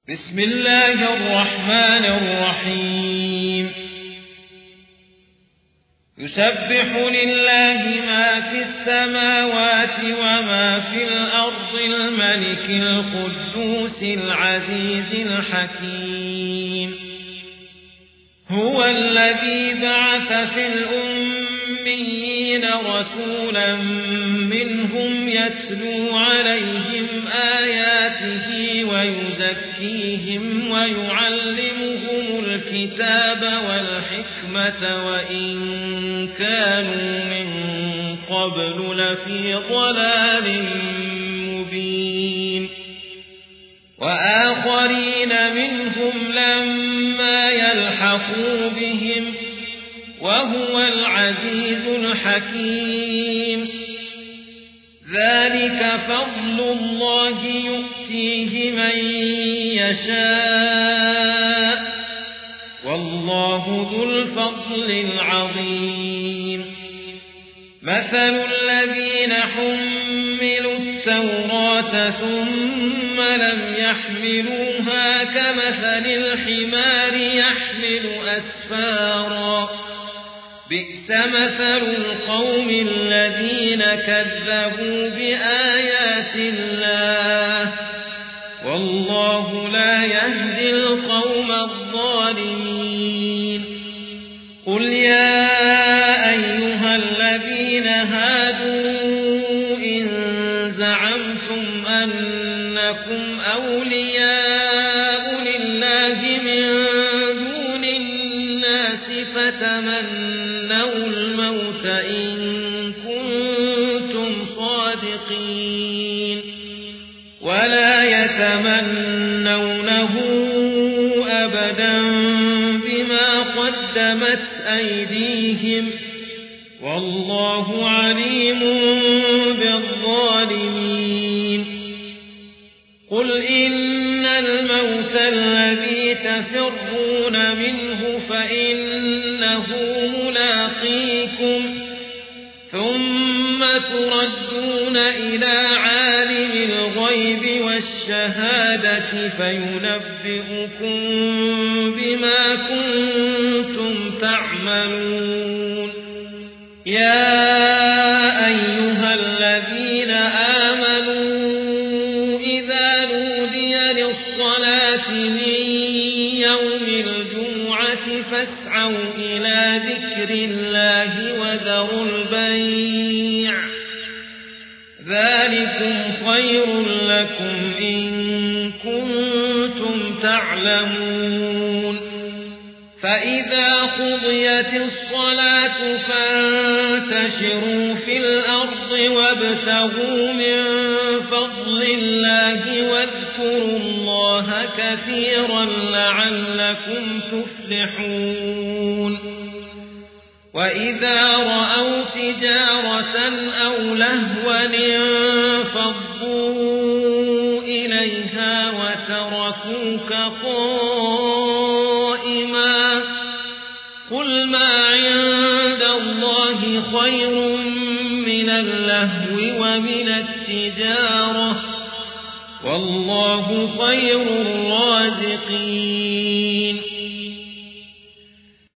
بسم الله الرحمن الرحيم يسبح لله ما في السماوات وما في الأرض الملك القدوس العزيز الحكيم هو الذي بعث في الأميين رسولا منهم يتلو عليهم آياته ويزكيهم ويعلمهم الكتاب والحكمة وإن كانوا من قبل لفي ضلال مبين وآخرين منهم لما يلحقوا بهم وهو العزيز الحكيم ذلك فضل الله يؤتيه من يشاء والله ذو الفضل العظيم مثل الذين حملوا التوراة ثم لم يحملوها كمثل الحمار يحمل أسفارا بئس مثل القوم الذين كذبوا بآيات الله والله لا يهدي القوم الظالمين قل يا أيها الذين هادوا إن زعمتم أنكم أولياء لله من دون الناس فتمنوا الموت إن كنتم صادقين ولا يتمنونه أبدا بما قدمت أيديهم والله عليم بالظالمين قل إن الموت الذي تفرون منه فإنه ملاقيكم ثم تردون إلى عالم الغيب والشهادة فينبئكم بما كنتم تعملون يا أيها الذين آمنوا إذا نودي للصلاة من يوم الجمعة فاسعوا إلى ذكر الله وذروا البيع ذلكم خير لكم إن كنتم تعلمون فإذا قضيت الصلاة فانتشروا في الأرض وابتغوا من فضل الله واذكروا الله كثيرا لعلكم تفلحون وإذا رأوا تجارة أو لهوا انفضوا إليها وتركوك قائما قل ما عند الله خير من اللهو ومن التجارة والله خير الرازقين